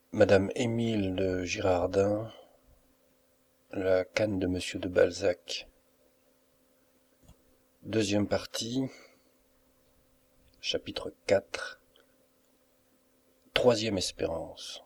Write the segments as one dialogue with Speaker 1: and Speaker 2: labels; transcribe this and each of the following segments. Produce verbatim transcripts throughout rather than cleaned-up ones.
Speaker 1: Madame Émile de Girardin, la canne de Monsieur de Balzac. Deuxième partie, chapitre quatre. Troisième espérance.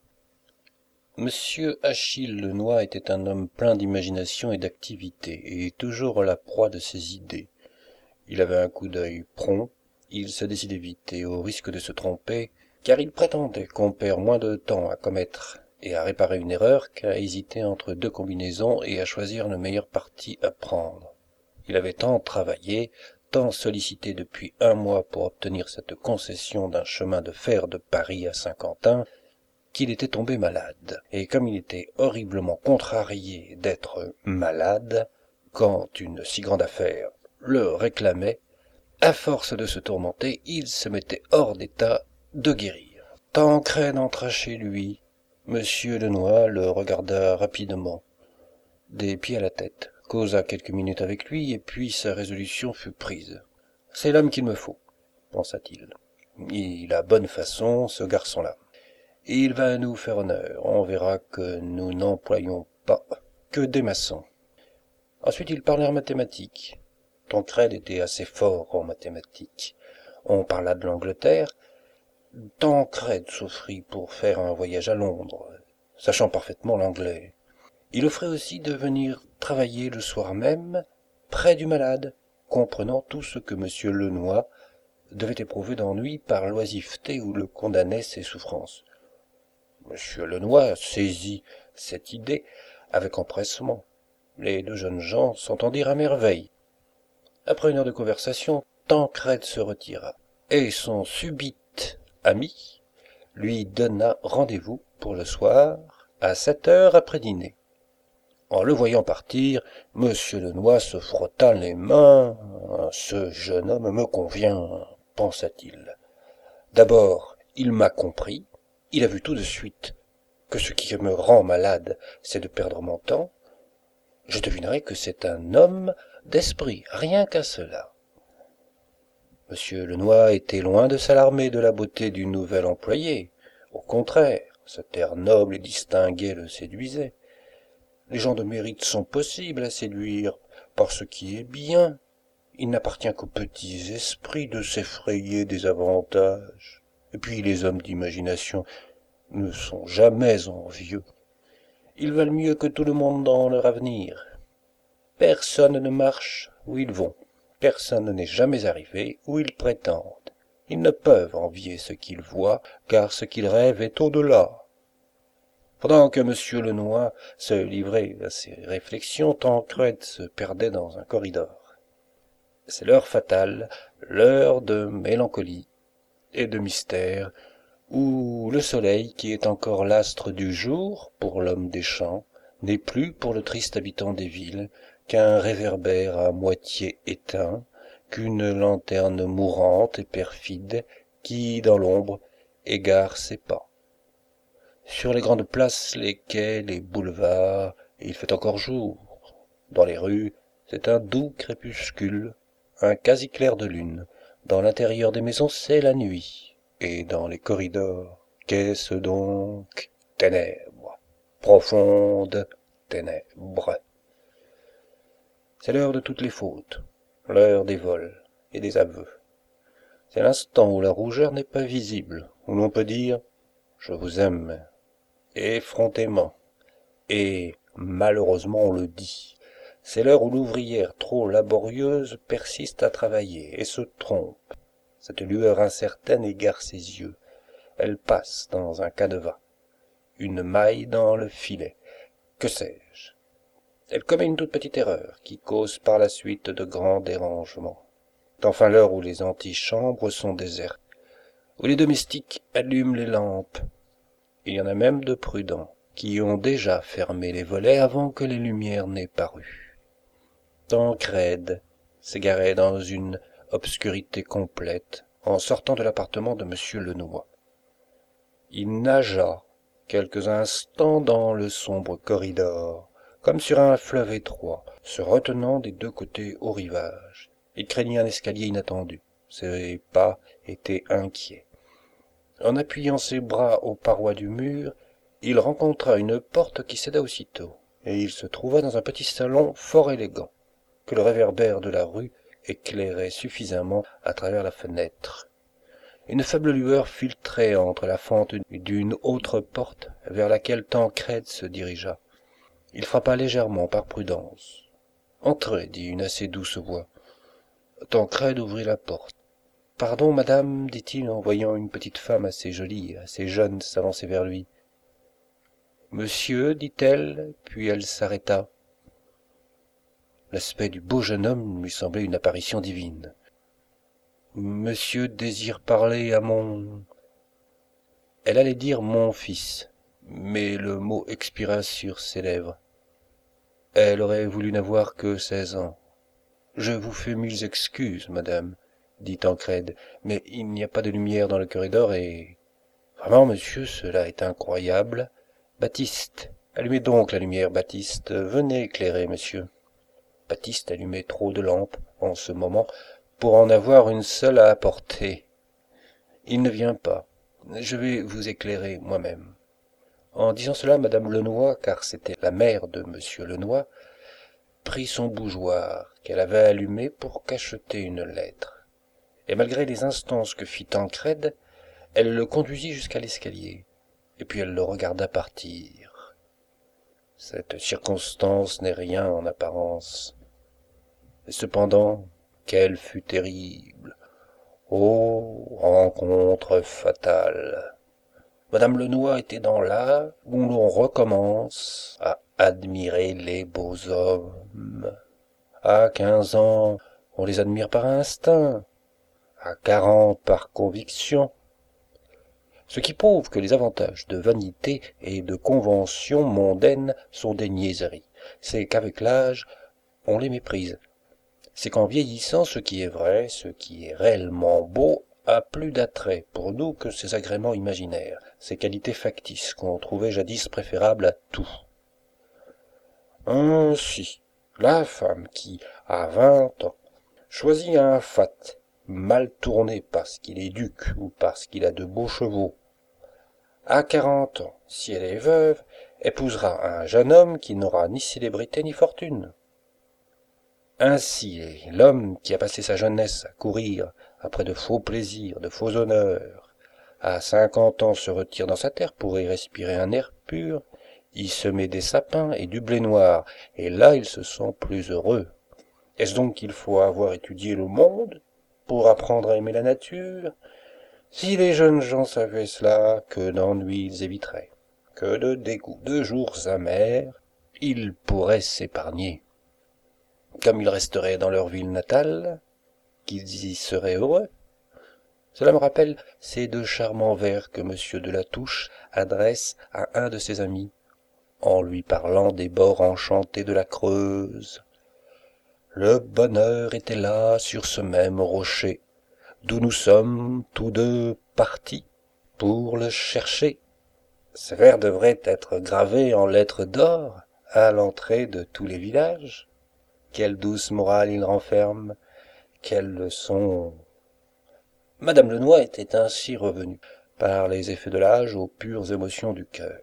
Speaker 1: Monsieur Achille Lenoir était un homme plein d'imagination et d'activité, et toujours la proie de ses idées. Il avait un coup d'œil prompt, il se décidait vite, et au risque de se tromper, car il prétendait qu'on perd moins de temps à commettre et à réparer une erreur qu'à hésiter entre deux combinaisons et à choisir le meilleur parti à prendre. Il avait tant travaillé, tant sollicité depuis un mois pour obtenir cette concession d'un chemin de fer de Paris à Saint-Quentin, qu'il était tombé malade. Et comme il était horriblement contrarié d'être malade, quand une si grande affaire le réclamait, à force de se tourmenter, il se mettait hors d'état de guérir. Tancrède entra chez lui. Monsieur Lenoir le regarda rapidement, des pieds à la tête, causa quelques minutes avec lui, et puis sa résolution fut prise. « C'est l'homme qu'il me faut, » pensa-t-il. « Il a bonne façon, ce garçon-là. Il va nous faire honneur, on verra que nous n'employons pas que des maçons. » Ensuite ils parlèrent mathématiques. Tancrède était assez fort en mathématiques. On parla de l'Angleterre. Tancrède s'offrit pour faire un voyage à Londres, sachant parfaitement l'anglais. Il offrait aussi de venir travailler le soir même, près du malade, comprenant tout ce que monsieur Lenoir devait éprouver d'ennui par l'oisiveté où le condamnaient ses souffrances. Monsieur Lenoir saisit cette idée avec empressement. Les deux jeunes gens s'entendirent à merveille. Après une heure de conversation, Tancrède se retira, et son subit ami lui donna rendez-vous pour le soir à sept heures après dîner. En le voyant partir, monsieur Lenoir se frotta les mains. « Ce jeune homme me convient, » pensa-t-il. « D'abord, il m'a compris, il a vu tout de suite que ce qui me rend malade, c'est de perdre mon temps. Je devinerai que c'est un homme d'esprit, rien qu'à cela. » Monsieur Lenoir était loin de s'alarmer de la beauté du nouvel employé. Au contraire, cet air noble et distingué le séduisait. Les gens de mérite sont possibles à séduire par ce qui est bien. Il n'appartient qu'aux petits esprits de s'effrayer des avantages. Et puis les hommes d'imagination ne sont jamais envieux. Ils veulent mieux que tout le monde dans leur avenir. Personne ne marche où ils vont. Personne n'est jamais arrivé où ils prétendent. Ils ne peuvent envier ce qu'ils voient, car ce qu'ils rêvent est au-delà. Pendant que monsieur Lenoir se livrait à ses réflexions, Tancrède se perdait dans un corridor. C'est l'heure fatale, l'heure de mélancolie et de mystère, où le soleil, qui est encore l'astre du jour pour l'homme des champs, n'est plus pour le triste habitant des villes qu'un réverbère à moitié éteint, qu'une lanterne mourante et perfide qui, dans l'ombre, égare ses pas. Sur les grandes places, les quais, les boulevards, il fait encore jour. Dans les rues, c'est un doux crépuscule, un quasi clair de lune. Dans l'intérieur des maisons, c'est la nuit. Et dans les corridors, qu'est-ce donc? Ténèbres, profondes ténèbres. C'est l'heure de toutes les fautes, l'heure des vols et des aveux. C'est l'instant où la rougeur n'est pas visible, où l'on peut dire « je vous aime » effrontément. Et malheureusement on le dit. C'est l'heure où l'ouvrière trop laborieuse persiste à travailler et se trompe. Cette lueur incertaine égare ses yeux. Elle passe dans un canevas, une maille dans le filet, que sais-je. Elle commet une toute petite erreur, qui cause par la suite de grands dérangements. C'est enfin l'heure où les antichambres sont désertes, où les domestiques allument les lampes. Il y en a même de prudents, qui ont déjà fermé les volets avant que les lumières n'aient paru. Tancrède s'égarait dans une obscurité complète en sortant de l'appartement de monsieur Lenoir. Il nagea quelques instants dans le sombre corridor, comme sur un fleuve étroit, se retenant des deux côtés au rivage. Il craignit un escalier inattendu. Ses pas étaient inquiets. En appuyant ses bras aux parois du mur, il rencontra une porte qui céda aussitôt, et il se trouva dans un petit salon fort élégant, que le réverbère de la rue éclairait suffisamment à travers la fenêtre. Une faible lueur filtrait entre la fente d'une autre porte vers laquelle Tancrède se dirigea. Il frappa légèrement par prudence. « Entrez, dit une assez douce voix. Tancrède ouvrit la porte. « Pardon, madame, dit-il en voyant une petite femme assez jolie, assez jeune s'avancer vers lui. « Monsieur, dit-elle, puis elle s'arrêta. L'aspect du beau jeune homme lui semblait une apparition divine. « Monsieur désire parler à mon... » Elle allait dire « mon fils », mais le mot expira sur ses lèvres. Elle aurait voulu n'avoir que seize ans. « Je vous fais mille excuses, madame, dit Tancrède, mais il n'y a pas de lumière dans le corridor et... Vraiment, monsieur, cela est incroyable. Baptiste, allumez donc la lumière, Baptiste. Venez éclairer, monsieur. » Baptiste allumait trop de lampes, en ce moment, pour en avoir une seule à apporter. « Il ne vient pas. Je vais vous éclairer moi-même. » En disant cela, madame Lenoy, car c'était la mère de monsieur Lenoy, prit son bougeoir qu'elle avait allumé pour cacheter une lettre. Et malgré les instances que fit Tancrède, elle le conduisit jusqu'à l'escalier, et puis elle le regarda partir. Cette circonstance n'est rien en apparence. Et cependant, qu'elle fut terrible. Oh, rencontre fatale! Madame Lenoy était dans l'âge où l'on recommence à admirer les beaux hommes. À quinze ans, on les admire par instinct. À quarante, par conviction. Ce qui prouve que les avantages de vanité et de convention mondaine sont des niaiseries. C'est qu'avec l'âge, on les méprise. C'est qu'en vieillissant, ce qui est vrai, ce qui est réellement beau, a plus d'attrait pour nous que ces agréments imaginaires, ces qualités factices qu'on trouvait jadis préférables à tout. Ainsi, la femme qui, à vingt ans, choisit un fat mal tourné parce qu'il est duc ou parce qu'il a de beaux chevaux, à quarante ans, si elle est veuve, épousera un jeune homme qui n'aura ni célébrité ni fortune. Ainsi, l'homme qui a passé sa jeunesse à courir après de faux plaisirs, de faux honneurs, à cinquante ans se retire dans sa terre pour y respirer un air pur, y semer des sapins et du blé noir, et là il se sent plus heureux. Est-ce donc qu'il faut avoir étudié le monde pour apprendre à aimer la nature? Si les jeunes gens savaient cela, que d'ennuis ils éviteraient, que de dégoûts, de jours amers, ils pourraient s'épargner. Comme ils resteraient dans leur ville natale, qu'ils y seraient heureux. Cela me rappelle ces deux charmants vers que monsieur de La Touche adresse à un de ses amis, en lui parlant des bords enchantés de la Creuse. Le bonheur était là, sur ce même rocher, d'où nous sommes tous deux partis pour le chercher. Ces vers devraient être gravés en lettres d'or à l'entrée de tous les villages. Quelle douce morale il renferme, quelle leçon! Madame Lenoy était ainsi revenue, par les effets de l'âge, aux pures émotions du cœur.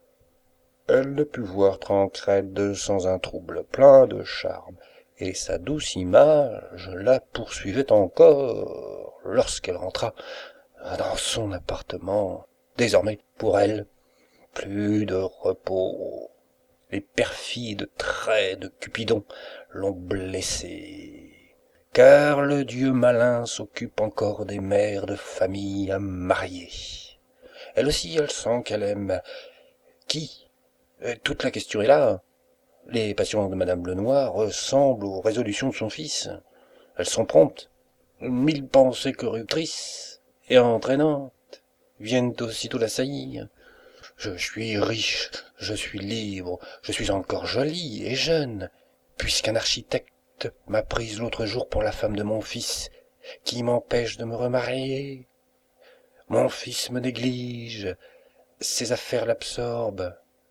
Speaker 1: Elle ne put voir Tancrède sans un trouble plein de charme, et sa douce image la poursuivait encore lorsqu'elle rentra dans son appartement. Désormais, pour elle, plus de repos. Les perfides traits de Cupidon l'ont blessée. Car le dieu malin s'occupe encore des mères de famille à marier. Elle aussi, elle sent qu'elle aime. Qui? Toute la question est là. Les passions de madame Lenoy ressemblent aux résolutions de son fils. Elles sont promptes. Mille pensées corruptrices et entraînantes viennent aussitôt l'assaillir. Je suis riche, je suis libre, je suis encore jolie et jeune, puisqu'un architecte m'a prise l'autre jour pour la femme de mon fils, qui m'empêche de me remarier. Mon fils me néglige, ses affaires l'absorbent.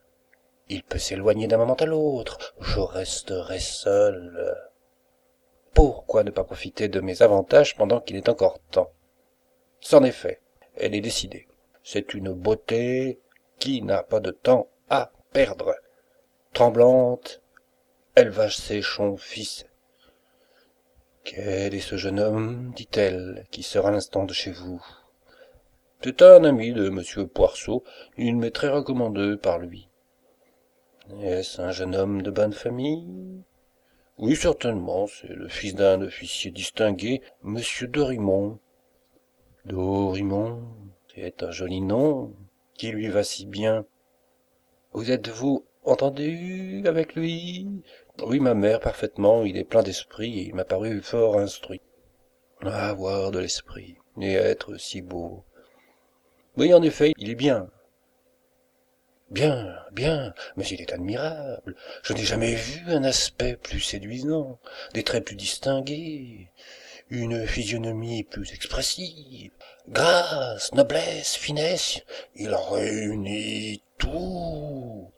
Speaker 1: Il peut s'éloigner d'un moment à l'autre, je resterai seul. Pourquoi ne pas profiter de mes avantages pendant qu'il est encore temps? C'en est fait, elle est décidée. C'est une beauté qui n'a pas de temps à perdre. Tremblante, elle va chez son fils. Quel est ce jeune homme, dit-elle, qui sort à l'instant de chez vous? C'est un ami de monsieur Poirceau, il m'est très recommandé par lui. Est-ce un jeune homme de bonne famille? Oui, certainement, c'est le fils d'un officier distingué, monsieur Dorimont. Dorimont, c'est un joli nom, qui lui va si bien. Vous êtes-vous entendu avec lui? Oui, ma mère, parfaitement, il est plein d'esprit, et il m'a paru fort instruit. Ah, avoir de l'esprit, et être si beau. Oui, en effet, il est bien. Bien, bien, mais il est admirable. Je n'ai jamais vu un aspect plus séduisant, des traits plus distingués, une physionomie plus expressive. Grâce, noblesse, finesse, il en réunit tout.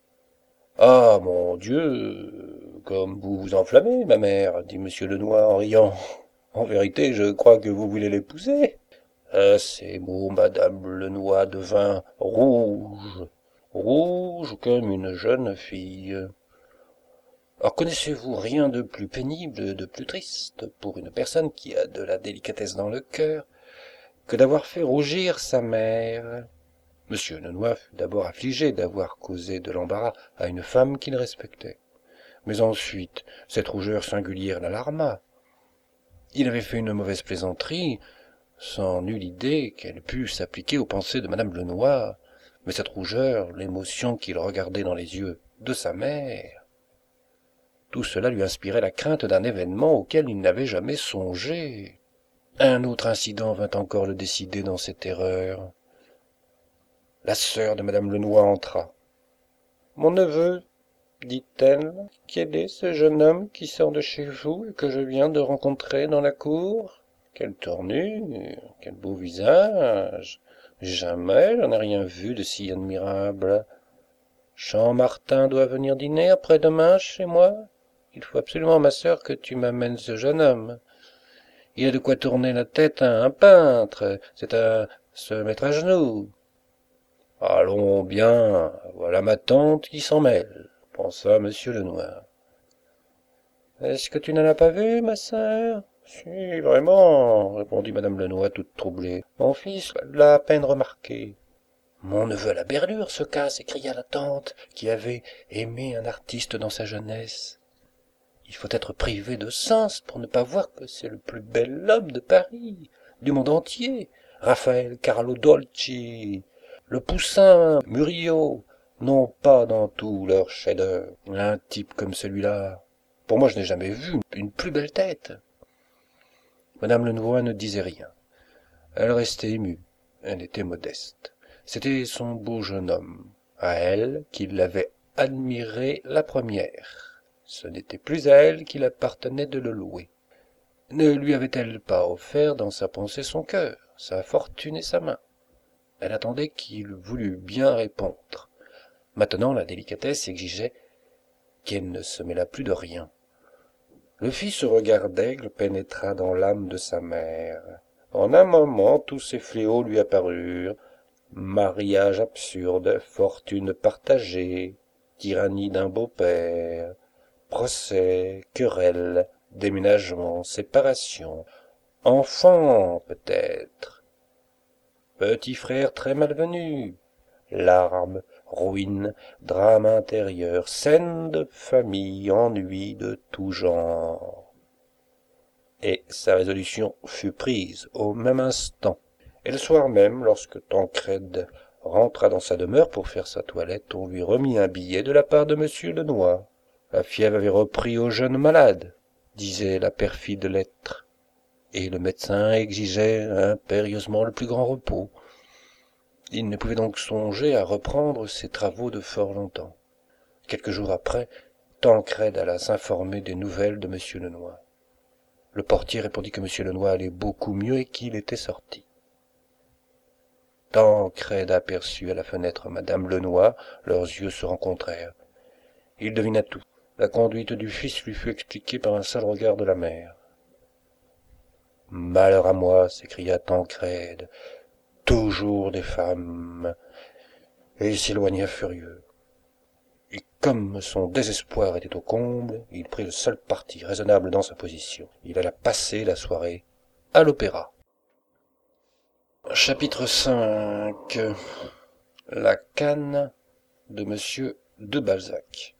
Speaker 1: Ah, mon Dieu, comme vous vous enflammez, ma mère, dit monsieur Lenoir en riant. En vérité, je crois que vous voulez l'épouser. À ces mots, madame Lenoir devint rouge, rouge comme une jeune fille. Alors connaissez-vous rien de plus pénible, de plus triste, pour une personne qui a de la délicatesse dans le cœur, que d'avoir fait rougir sa mère? Monsieur Lenoir fut d'abord affligé d'avoir causé de l'embarras à une femme qu'il respectait. Mais ensuite, cette rougeur singulière l'alarma. Il avait fait une mauvaise plaisanterie, sans nulle idée qu'elle pût s'appliquer aux pensées de madame Lenoir, mais cette rougeur, l'émotion qu'il regardait dans les yeux de sa mère, tout cela lui inspirait la crainte d'un événement auquel il n'avait jamais songé. Un autre incident vint encore le décider dans cette erreur. La sœur de madame Lenoir entra. « Mon neveu, dit-elle, quel est ce jeune homme qui sort de chez vous et que je viens de rencontrer dans la cour? Quelle tournure, quel beau visage! Jamais je n'ai rien vu de si admirable. Champ-Martin doit venir dîner après-demain chez moi. Il faut absolument, ma sœur, que tu m'amènes ce jeune homme. Il a de quoi tourner la tête à un peintre, c'est à se mettre à genoux. Allons bien, voilà ma tante qui s'en mêle, pensa monsieur Lenoir. Est-ce que tu n'en as pas vu, ma sœur? Si, vraiment, répondit madame Lenoir toute troublée. Mon fils l'a à peine remarqué. Mon neveu à la berlure, ce cas, s'écria la tante, qui avait aimé un artiste dans sa jeunesse. Il faut être privé de sens pour ne pas voir que c'est le plus bel homme de Paris, du monde entier. Raphaël Carlo Dolci, le Poussin, Murillo, n'ont pas dans tous leurs chefs-d'œuvre un type comme celui-là. Pour moi, je n'ai jamais vu une plus belle tête. Madame Lenoir ne disait rien. Elle restait émue. Elle était modeste. C'était son beau jeune homme, à elle, qui l'avait admiré la première. Ce n'était plus à elle qu'il appartenait de le louer. Ne lui avait-elle pas offert dans sa pensée son cœur, sa fortune et sa main? Elle attendait qu'il voulût bien répondre. Maintenant, la délicatesse exigeait qu'elle ne se mêlât plus de rien. Le fils, ce regard d'aigle pénétra dans l'âme de sa mère. En un moment, tous ces fléaux lui apparurent. Mariage absurde, fortune partagée, tyrannie d'un beau-père, procès, querelle, déménagement, séparation, enfant peut-être, petit frère très malvenu, larmes, ruines, drame intérieur, scène de famille, ennui de tout genre. Et sa résolution fut prise au même instant. Et le soir même, lorsque Tancrède rentra dans sa demeure pour faire sa toilette, on lui remit un billet de la part de monsieur Lenoir. La fièvre avait repris au jeune malade, disait la perfide lettre, et le médecin exigeait impérieusement le plus grand repos. Il ne pouvait donc songer à reprendre ses travaux de fort longtemps. Quelques jours après, Tancrède alla s'informer des nouvelles de monsieur Lenoir. Le portier répondit que monsieur Lenoir allait beaucoup mieux et qu'il était sorti. Tancrède aperçut à la fenêtre madame Lenoir, leurs yeux se rencontrèrent. Il devina tout. La conduite du fils lui fut expliquée par un seul regard de la mère. « Malheur à moi !» s'écria Tancrède. toujours des femmes, et il s'éloigna furieux. Et comme son désespoir était au comble, il prit le seul parti raisonnable dans sa position. Il alla passer la soirée à l'opéra. Chapitre cinq. La canne de Monsieur de Balzac.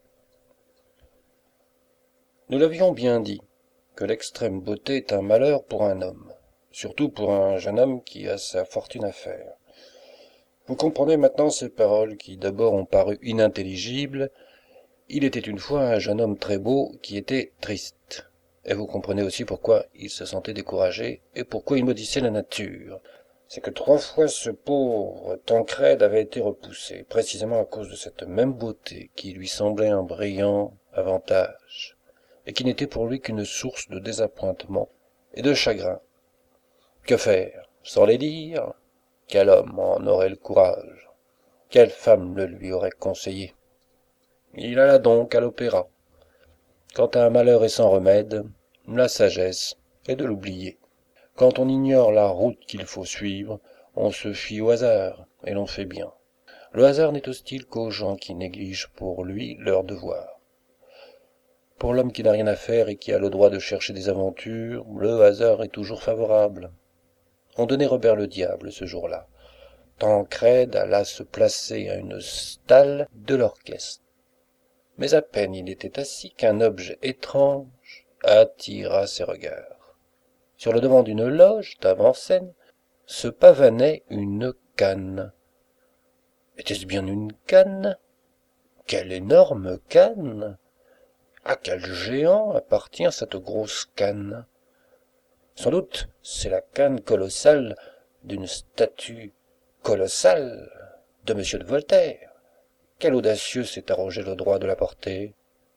Speaker 1: Nous l'avions bien dit, que l'extrême beauté est un malheur pour un homme, surtout pour un jeune homme qui a sa fortune à faire. Vous comprenez maintenant ces paroles qui d'abord ont paru inintelligibles. Il était une fois un jeune homme très beau qui était triste. Et vous comprenez aussi pourquoi il se sentait découragé et pourquoi il maudissait la nature. C'est que trois fois ce pauvre Tancrède avait été repoussé, précisément à cause de cette même beauté qui lui semblait un brillant avantage, et qui n'était pour lui qu'une source de désappointement et de chagrin. Que faire? Sans les dire? Quel homme en aurait le courage? Quelle femme le lui aurait conseillé? Il alla donc à l'opéra. Quand un malheur est sans remède, la sagesse est de l'oublier. Quand on ignore la route qu'il faut suivre, on se fie au hasard, et l'on fait bien. Le hasard n'est hostile qu'aux gens qui négligent pour lui leurs devoirs. Pour l'homme qui n'a rien à faire et qui a le droit de chercher des aventures, le hasard est toujours favorable. On donnait Robert le diable ce jour-là. Tancrède alla se placer à une stalle de l'orchestre. Mais à peine il était assis qu'un objet étrange attira ses regards. Sur le devant d'une loge d'avant-scène se pavanait une canne. Était-ce bien une canne? Quelle énorme canne! À quel géant appartient cette grosse canne? Sans doute, c'est la canne colossale d'une statue colossale de Monsieur de Voltaire. Quel audacieux s'est arrogé le droit de la porter?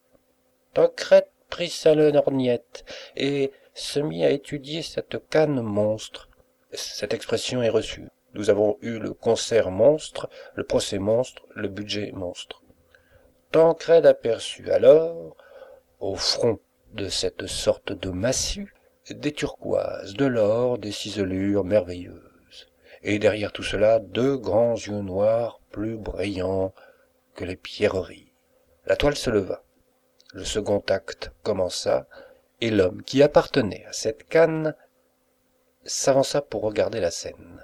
Speaker 1: Tancrède prit sa lorgnette et se mit à étudier cette canne monstre. Cette expression est reçue. Nous avons eu le concert monstre, le procès monstre, le budget monstre. Tancrède aperçut alors, au front de cette sorte de massue, des turquoises, de l'or, des ciselures merveilleuses, et derrière tout cela deux grands yeux noirs plus brillants que les pierreries. La toile se leva, le second acte commença, et l'homme qui appartenait à cette canne s'avança pour regarder la scène.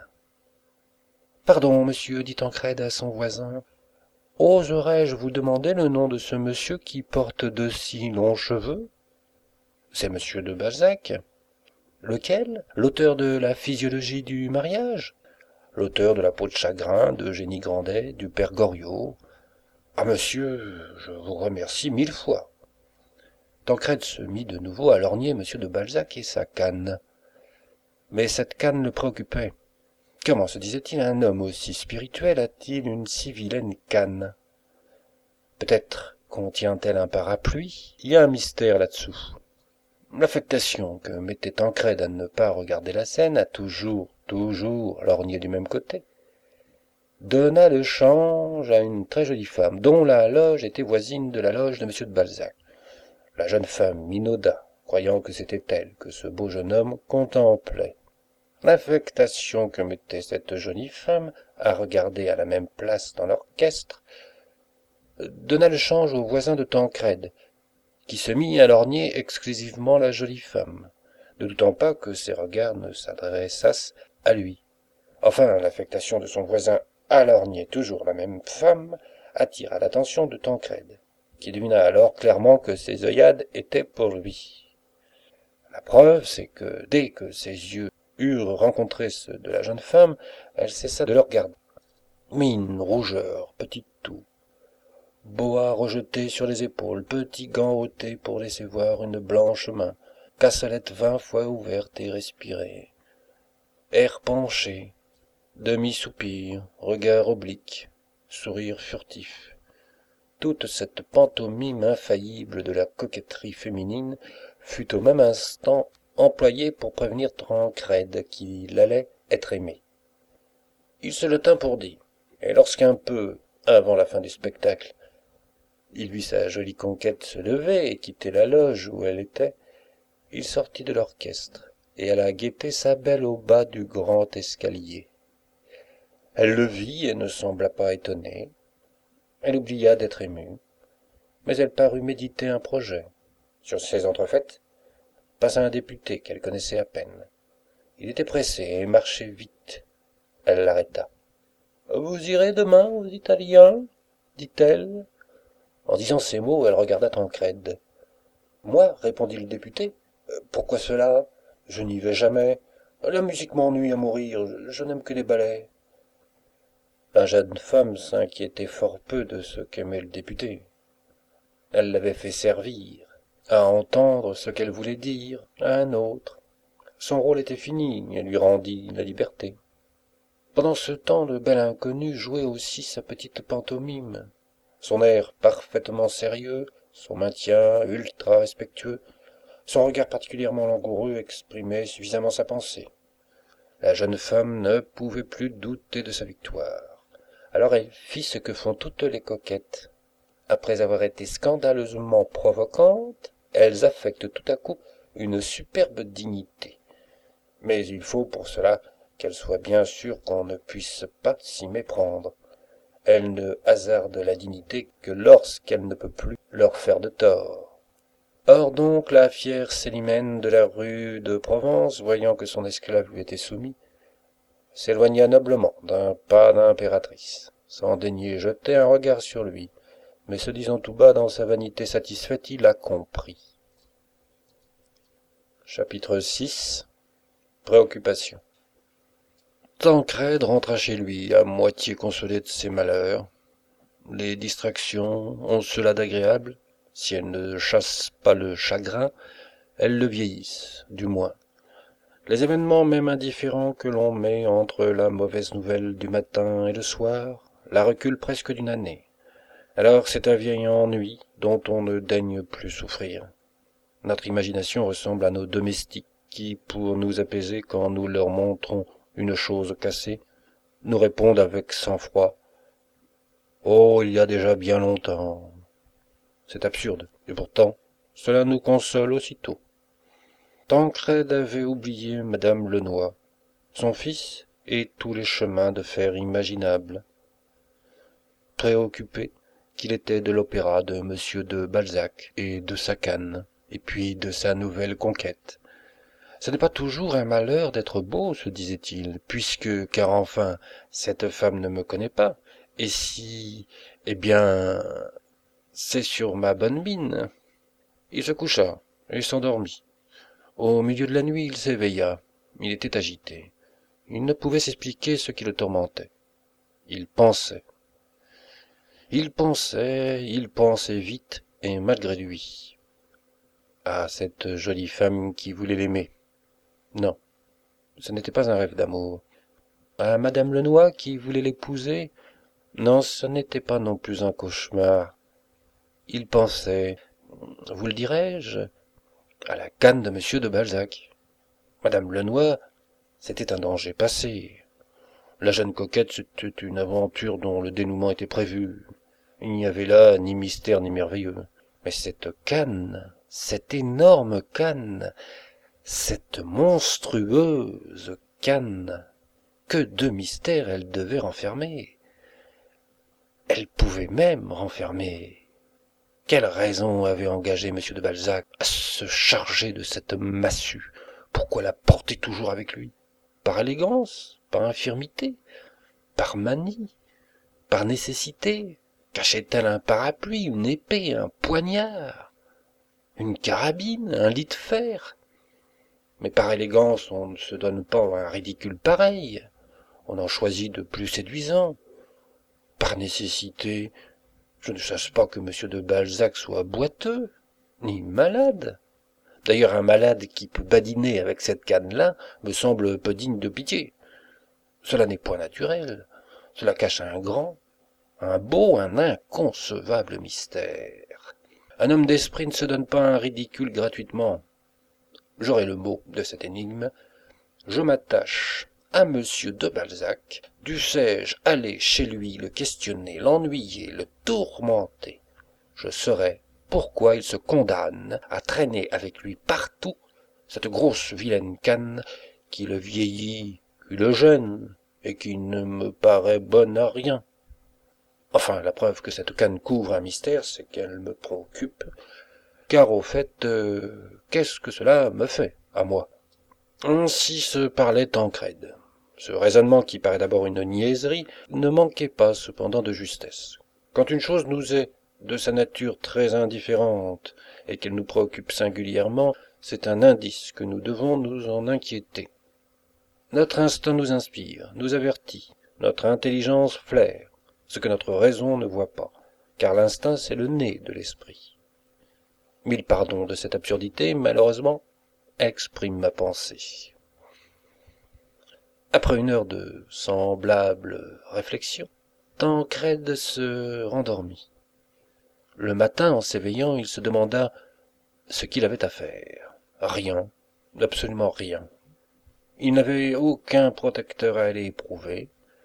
Speaker 1: « Pardon, monsieur, dit Tancrède à son voisin, oserais-je vous demander le nom de ce monsieur qui porte de si longs cheveux? C'est monsieur de Balzac. Lequel? L'auteur de la physiologie du mariage? L'auteur de la peau de chagrin d'Eugénie Grandet, du père Goriot? Ah, monsieur, je vous remercie mille fois. Tancrède se mit de nouveau à lorgner monsieur de Balzac et sa canne. Mais cette canne le préoccupait. Comment se disait-il, un homme aussi spirituel a-t-il une si vilaine canne? Peut-être contient-elle un parapluie? Il y a un mystère là-dessous. L'affectation que mettait Tancrède à ne pas regarder la scène, à toujours, toujours lorgner du même côté, donna le change à une très jolie femme, dont la loge était voisine de la loge de monsieur de Balzac. La jeune femme minauda, croyant que c'était elle que ce beau jeune homme contemplait. L'affectation que mettait cette jolie femme à regarder à la même place dans l'orchestre donna le change au voisin de Tancrède, qui se mit à lorgner exclusivement la jolie femme, ne doutant pas que ses regards ne s'adressassent à lui. Enfin, l'affectation de son voisin à lorgner toujours la même femme attira l'attention de Tancrède, qui devina alors clairement que ses œillades étaient pour lui. La preuve, c'est que dès que ses yeux eurent rencontré ceux de la jeune femme, elle cessa de le regarder. Mine, rougeur, petite toux, boa rejeté sur les épaules, petit gant ôté pour laisser voir une blanche main, cassolette vingt fois ouverte et respirée, air penché, demi-soupir, regard oblique, sourire furtif. Toute cette pantomime infaillible de la coquetterie féminine fut au même instant employée pour prévenir Tancrède qu'il allait être aimé. Il se le tint pour dit, et lorsqu'un peu avant la fin du spectacle, il vit sa jolie conquête se lever et quitter la loge où elle était, il sortit de l'orchestre et alla guetter sa belle au bas du grand escalier. Elle le vit et ne sembla pas étonnée. Elle oublia d'être émue, mais elle parut méditer un projet. Sur ces entrefaites, passa un député qu'elle connaissait à peine. Il était pressé et marchait vite. Elle l'arrêta. « Vous irez demain aux Italiens ?» dit-elle. En disant ces mots, elle regarda Tancrède. « Moi » répondit le député. Euh, « Pourquoi cela ? Je n'y vais jamais. La musique m'ennuie à mourir, je n'aime que les ballets. » La jeune femme s'inquiétait fort peu de ce qu'aimait le député. Elle l'avait fait servir, à entendre ce qu'elle voulait dire à un autre. Son rôle était fini, elle lui rendit la liberté. Pendant ce temps, le bel inconnu jouait aussi sa petite pantomime. Son air parfaitement sérieux, son maintien ultra respectueux, son regard particulièrement langoureux exprimaient suffisamment sa pensée. La jeune femme ne pouvait plus douter de sa victoire. Alors elle fit ce que font toutes les coquettes. Après avoir été scandaleusement provocantes, elles affectent tout à coup une superbe dignité. Mais il faut pour cela qu'elles soient bien sûres qu'on ne puisse pas s'y méprendre. Elle ne hasarde la dignité que lorsqu'elle ne peut plus leur faire de tort. Or donc la fière Célimène de la rue de Provence, voyant que son esclave lui était soumis, s'éloigna noblement d'un pas d'impératrice, sans daigner jeter un regard sur lui, mais se disant tout bas dans sa vanité satisfaite, il a compris. Chapitre six. Préoccupation. Tancrède rentra chez lui, à moitié consolé de ses malheurs. Les distractions ont cela d'agréable, si elles ne chassent pas le chagrin, elles le vieillissent, du moins. Les événements même indifférents que l'on met entre la mauvaise nouvelle du matin et le soir, la reculent presque d'une année. Alors c'est un vieil ennui dont on ne daigne plus souffrir. Notre imagination ressemble à nos domestiques qui, pour nous apaiser quand nous leur montrons une chose cassée, nous répondent avec sang-froid « Oh, il y a déjà bien longtemps !» C'est absurde, et pourtant, cela nous console aussitôt. Tancrède avait oublié madame Lenoy, son fils et tous les chemins de fer imaginables. Préoccupé qu'il était de l'opéra de monsieur de Balzac et de sa canne, et puis de sa nouvelle conquête. Ce n'est pas toujours un malheur d'être beau, se disait-il, puisque, car enfin, cette femme ne me connaît pas, et si, eh bien, c'est sur ma bonne mine. Il se coucha et s'endormit. Au milieu de la nuit, il s'éveilla. Il était agité. Il ne pouvait s'expliquer ce qui le tourmentait. Il pensait. Il pensait, il pensait vite, et malgré lui. Ah, cette jolie femme qui voulait l'aimer. Non, ce n'était pas un rêve d'amour. À madame Lenoy qui voulait l'épouser. Non, ce n'était pas non plus un cauchemar. Il pensait, vous le dirai-je, à la canne de monsieur de Balzac. Madame Lenoy, c'était un danger passé. La jeune coquette, c'était une aventure dont le dénouement était prévu. Il n'y avait là ni mystère ni merveilleux. Mais cette canne, cette énorme canne, cette monstrueuse canne, que de mystères elle devait renfermer. Elle pouvait même renfermer. Quelle raison avait engagé M. de Balzac à se charger de cette massue? Pourquoi la porter toujours avec lui? Par élégance? Par infirmité? Par manie? Par nécessité? Cachait-elle un parapluie, une épée, un poignard, une carabine, un lit de fer? Mais par élégance, on ne se donne pas un ridicule pareil. On en choisit de plus séduisant. Par nécessité, je ne cherche pas que M. de Balzac soit boiteux, ni malade. D'ailleurs, un malade qui peut badiner avec cette canne-là me semble peu digne de pitié. Cela n'est point naturel. Cela cache un grand, un beau, un inconcevable mystère. Un homme d'esprit ne se donne pas un ridicule gratuitement. J'aurai le mot de cette énigme. Je m'attache à monsieur de Balzac. Dussé-je aller chez lui le questionner, l'ennuyer, le tourmenter? Je saurai pourquoi il se condamne à traîner avec lui partout cette grosse vilaine canne qui le vieillit, qui le gêne, et qui ne me paraît bonne à rien. Enfin, la preuve que cette canne couvre un mystère, c'est qu'elle me préoccupe, car au fait, euh, qu'est-ce que cela me fait, à moi? Ainsi se parlait Tancrède. Ce raisonnement, qui paraît d'abord une niaiserie, ne manquait pas cependant de justesse. Quand une chose nous est, de sa nature très indifférente, et qu'elle nous préoccupe singulièrement, c'est un indice que nous devons nous en inquiéter. Notre instinct nous inspire, nous avertit, notre intelligence flaire, ce que notre raison ne voit pas, car l'instinct c'est le nez de l'esprit. Mille pardons de cette absurdité, malheureusement, exprime ma pensée. Après une heure de semblable réflexion, Tancrède se rendormit. Le matin, en s'éveillant, il se demanda ce qu'il avait à faire. Rien, absolument rien. Il n'avait aucun protecteur à aller éprouver,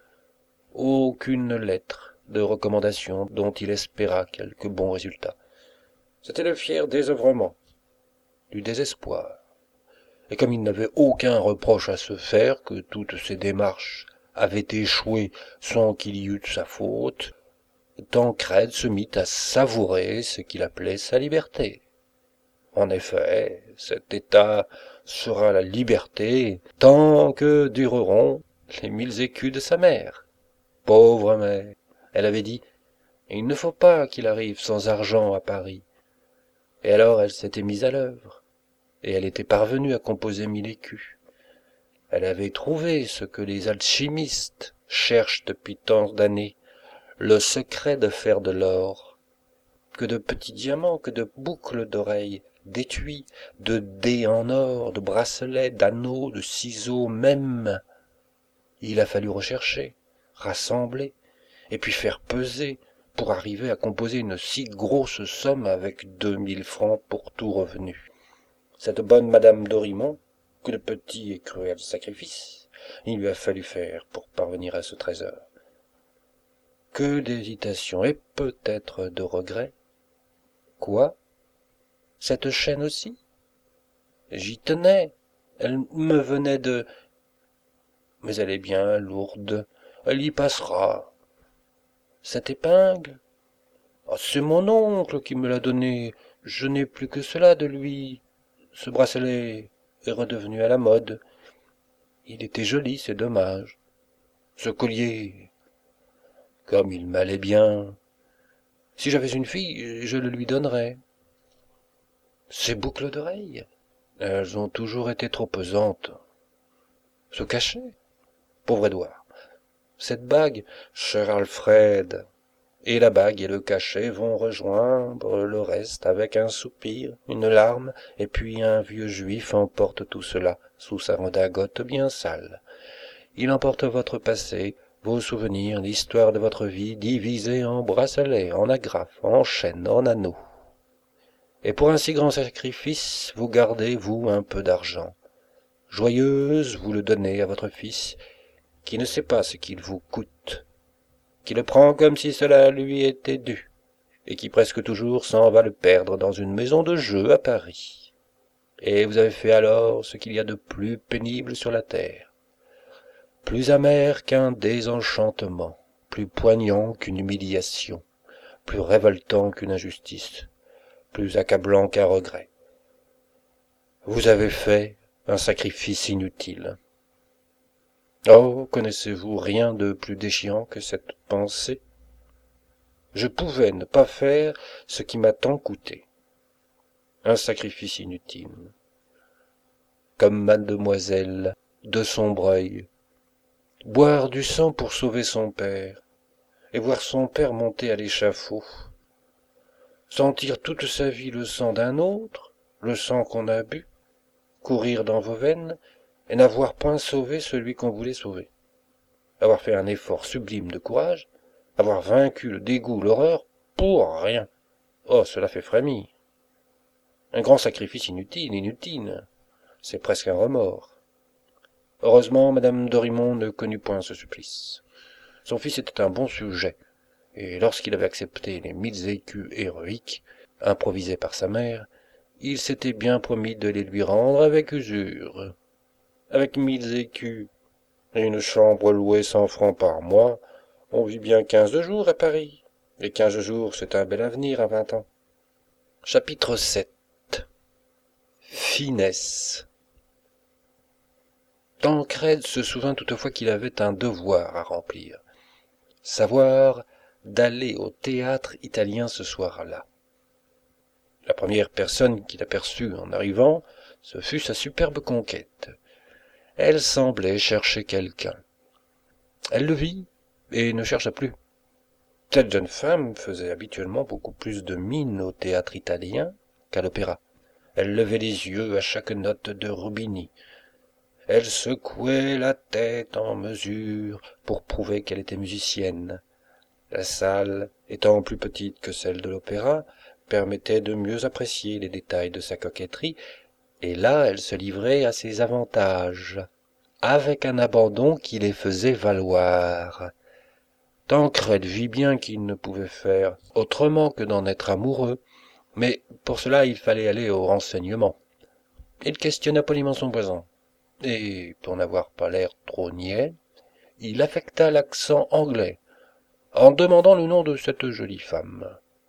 Speaker 1: aucune lettre de recommandation dont il espérât quelque bon résultat. C'était le fier désœuvrement, du désespoir. Et comme il n'avait aucun reproche à se faire, que toutes ses démarches avaient échoué sans qu'il y eût de sa faute, Tancrède se mit à savourer ce qu'il appelait sa liberté. En effet, cet état sera la liberté tant que dureront les mille écus de sa mère. Pauvre mère, elle avait dit, il ne faut pas qu'il arrive sans argent à Paris. Et alors elle s'était mise à l'œuvre, et elle était parvenue à composer mille écus. Elle avait trouvé ce que les alchimistes cherchent depuis tant d'années, le secret de faire de l'or. Que de petits diamants, que de boucles d'oreilles, d'étuis, de dés en or, de bracelets, d'anneaux, de ciseaux même. Il a fallu rechercher, rassembler, et puis faire peser, pour arriver à composer une si grosse somme avec deux mille francs pour tout revenu. Cette bonne madame Dorimon, que de petits et cruels sacrifices il lui a fallu faire pour parvenir à ce trésor. Que d'hésitation et peut-être de regrets. Quoi? Cette chaîne aussi? J'y tenais, elle me venait de... Mais elle est bien lourde, elle y passera. Cette épingle? Oh, c'est mon oncle qui me l'a donnée, je n'ai plus que cela de lui. Ce bracelet est redevenu à la mode. Il était joli, c'est dommage. Ce collier, comme il m'allait bien. Si j'avais une fille, je le lui donnerais. Ces boucles d'oreilles, elles ont toujours été trop pesantes. Ce cachet, pauvre Édouard. Cette bague, cher Alfred. Et la bague et le cachet vont rejoindre le reste avec un soupir, une larme, et puis un vieux juif emporte tout cela sous sa redingote bien sale. Il emporte votre passé, vos souvenirs, l'histoire de votre vie, divisée en bracelets, en agrafes, en chaînes, en anneaux. Et pour un si grand sacrifice, vous gardez, vous, un peu d'argent. Joyeuse, vous le donnez à votre fils, qui ne sait pas ce qu'il vous coûte, qui le prend comme si cela lui était dû, et qui presque toujours s'en va le perdre dans une maison de jeu à Paris. Et vous avez fait alors ce qu'il y a de plus pénible sur la terre, plus amer qu'un désenchantement, plus poignant qu'une humiliation, plus révoltant qu'une injustice, plus accablant qu'un regret. Vous avez fait un sacrifice inutile. Oh, connaissez-vous rien de plus déchirant que cette pensée? Je pouvais ne pas faire ce qui m'a tant coûté. Un sacrifice inutile. Comme mademoiselle de Sombreuil. Boire du sang pour sauver son père, et voir son père monter à l'échafaud. Sentir toute sa vie le sang d'un autre, le sang qu'on a bu, courir dans vos veines, et n'avoir point sauvé celui qu'on voulait sauver. Avoir fait un effort sublime de courage, avoir vaincu le dégoût, l'horreur, pour rien. Oh, cela fait frémir. Un grand sacrifice inutile, inutile. C'est presque un remords. Heureusement, madame Dorimon ne connut point ce supplice. Son fils était un bon sujet, et lorsqu'il avait accepté les mille écus héroïques, improvisés par sa mère, il s'était bien promis de les lui rendre avec usure. Avec mille écus, Et une chambre louée cent francs par mois, on vit bien quinze jours à Paris. Et quinze jours, c'est un bel avenir à vingt ans. Chapitre sept. Finesse. Tancrède se souvint toutefois qu'il avait un devoir à remplir, savoir d'aller au théâtre italien ce soir-là. La première personne qu'il aperçut en arrivant, ce fut sa superbe conquête. Elle semblait chercher quelqu'un. Elle le vit et ne chercha plus. Cette jeune femme faisait habituellement beaucoup plus de mine au théâtre italien qu'à l'opéra. Elle levait les yeux à chaque note de Rubini. Elle secouait la tête en mesure pour prouver qu'elle était musicienne. La salle, étant plus petite que celle de l'opéra, permettait de mieux apprécier les détails de sa coquetterie, et là elle se livrait à ses avantages, avec un abandon qui les faisait valoir. Tancrède vit bien qu'il ne pouvait faire autrement que d'en être amoureux, mais pour cela il fallait aller au renseignement. Il questionna poliment son voisin, et, pour n'avoir pas l'air trop niais, il affecta l'accent anglais, en demandant le nom de cette jolie femme.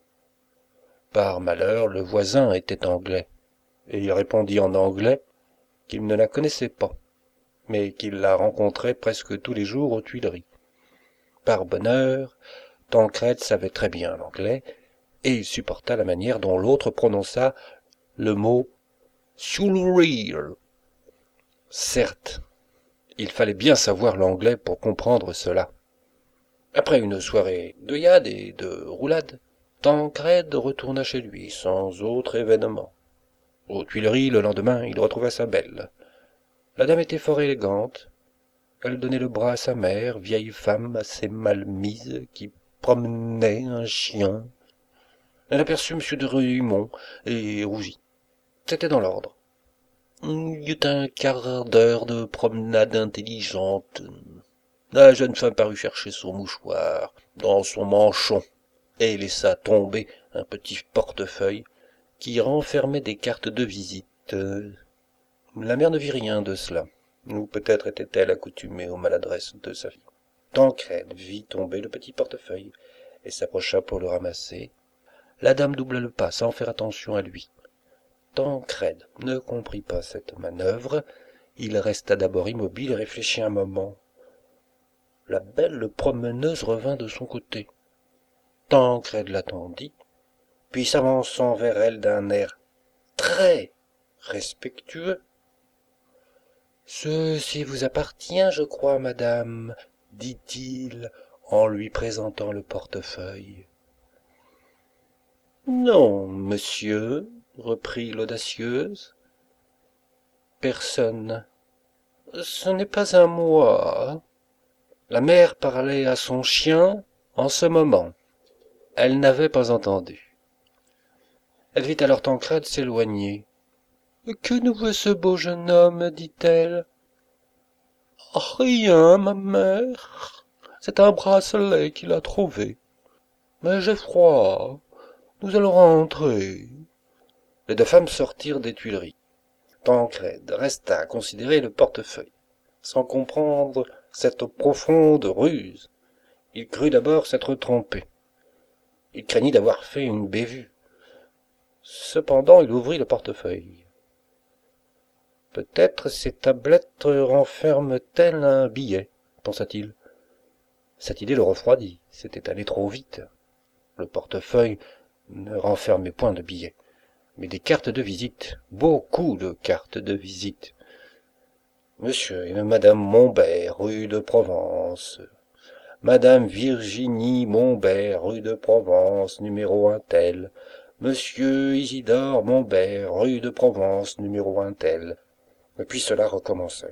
Speaker 1: Par malheur, le voisin était anglais, et il répondit en anglais qu'il ne la connaissait pas, mais qu'il la rencontrait presque tous les jours aux Tuileries. Par bonheur, Tancrède savait très bien l'anglais, et il supporta la manière dont l'autre prononça le mot « sourire ». Certes, il fallait bien savoir l'anglais pour comprendre cela. Après une soirée d'œillade et de roulade, Tancrède retourna chez lui sans autre événement. Aux Tuileries, le lendemain, il retrouva sa belle. La dame était fort élégante. Elle donnait le bras à sa mère, vieille femme assez mal mise, qui promenait un chien. Elle aperçut M. de Ruymont et rougit. C'était dans l'ordre. Il y eut un quart d'heure de promenade intelligente. La jeune femme parut chercher son mouchoir dans son manchon et laissa tomber un petit portefeuille qui renfermait des cartes de visite. La mère ne vit rien de cela, ou peut-être était-elle accoutumée aux maladresses de sa fille. Tancrède vit tomber le petit portefeuille et s'approcha pour le ramasser. La dame doubla le pas sans faire attention à lui. Tancrède ne comprit pas cette manœuvre. Il resta d'abord immobile et réfléchit un moment. La belle promeneuse revint de son côté. Tancrède l'attendit, puis s'avançant vers elle d'un air très respectueux. « Ceci vous appartient, je crois, madame, dit-il en lui présentant le portefeuille. « Non, monsieur, reprit l'audacieuse. Personne. Ce n'est pas à moi. La mère parlait à son chien en ce moment. Elle n'avait pas entendu. Elle vit alors Tancrède s'éloigner. « Que nous veut ce beau jeune homme ?» dit-elle. « Rien, ma mère. C'est un bracelet qu'il a trouvé. Mais j'ai froid. Nous allons rentrer. » Les deux femmes sortirent des Tuileries. Tancrède resta à considérer le portefeuille, sans comprendre cette profonde ruse. Il crut d'abord s'être trompé. Il craignit d'avoir fait une bévue. Cependant, il ouvrit le portefeuille. Peut-être ces tablettes renferment-elles un billet, pensa-t-il. Cette idée le refroidit. C'était allé trop vite. Le portefeuille ne renfermait point de billets, mais des cartes de visite, beaucoup de cartes de visite. Monsieur et Madame Montbert, rue de Provence. Madame Virginie Montbert, rue de Provence, numéro un tel. Monsieur Isidore Montbert, rue de Provence, numéro un tel. Et puis cela recommençait.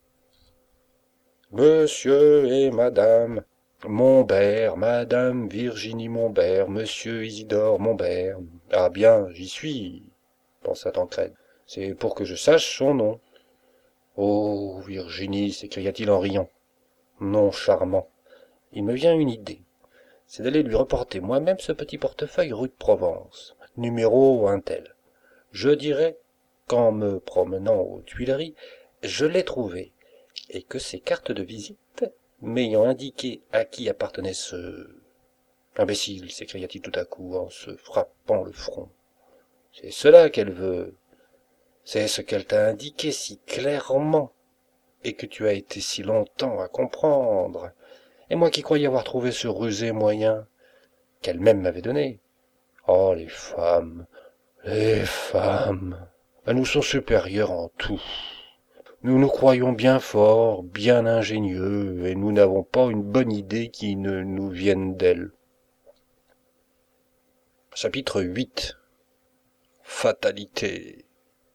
Speaker 1: Monsieur et Madame Montbert, Madame Virginie Montbert, Monsieur Isidore Montbert. Ah bien, j'y suis, pensa Tancrède. C'est pour que je sache son nom. Oh, Virginie, s'écria-t-il en riant. Non charmant. Il me vient une idée. C'est d'aller lui reporter moi-même ce petit portefeuille rue de Provence, numéro un tel. Je dirai qu'en me promenant aux Tuileries, je l'ai trouvé, et que ses cartes de visite, m'ayant indiqué à qui appartenait ce... Imbécile, s'écria-t-il tout à coup en se frappant le front. C'est cela qu'elle veut. C'est ce qu'elle t'a indiqué si clairement, et que tu as été si longtemps à comprendre. Et moi qui croyais avoir trouvé ce rusé moyen, qu'elle-même m'avait donné. Oh, les femmes, les femmes, elles nous sont supérieures en tout. Nous nous croyons bien forts, bien ingénieux, et nous n'avons pas une bonne idée qui ne nous vienne d'elles. Chapitre huit. Fatalité.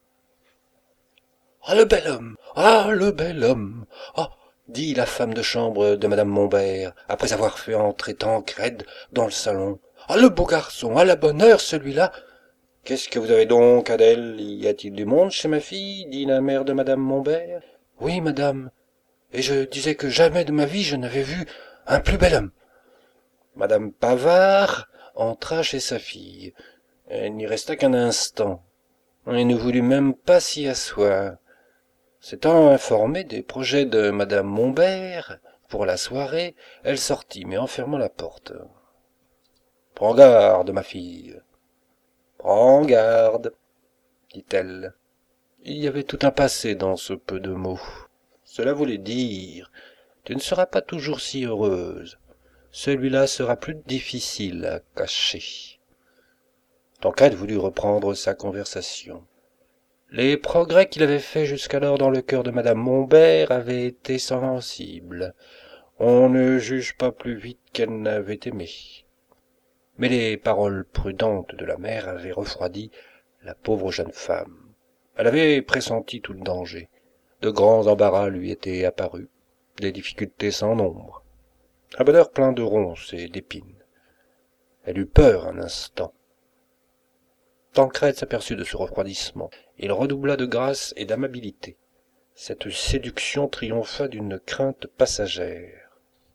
Speaker 1: Ah, le bel homme! Ah, le bel homme! Ah, dit la femme de chambre de madame Mombert, après avoir fait entrer Tancrède dans le salon. Ah, le beau garçon! Ah, la bonne heure, celui-là! Qu'est-ce que vous avez donc, Adèle? Y a-t-il du monde chez ma fille? Dit la mère de madame Mombert. Oui, madame. Et je disais que jamais de ma vie je n'avais vu un plus bel homme. Madame Pavard entra chez sa fille. Elle n'y resta qu'un instant, et ne voulut même pas s'y asseoir. S'étant informée des projets de madame Mombert pour la soirée, elle sortit, mais en fermant la porte. « Prends garde, ma fille. Prends garde, dit-elle. Il y avait tout un passé dans ce peu de mots. Cela voulait dire, tu ne seras pas toujours si heureuse. Celui-là sera plus difficile à cacher. Tancrède voulut reprendre sa conversation. Les progrès qu'il avait faits jusqu'alors dans le cœur de madame Mombert avaient été sensibles. On ne juge pas plus vite qu'elle n'avait aimé. Mais les paroles prudentes de la mère avaient refroidi la pauvre jeune femme. Elle avait pressenti tout le danger. De grands embarras lui étaient apparus, des difficultés sans nombre. Un bonheur plein de ronces et d'épines. Elle eut peur un instant. Tancrède s'aperçut de ce refroidissement. Il redoubla de grâce et d'amabilité. Cette séduction triompha d'une crainte passagère.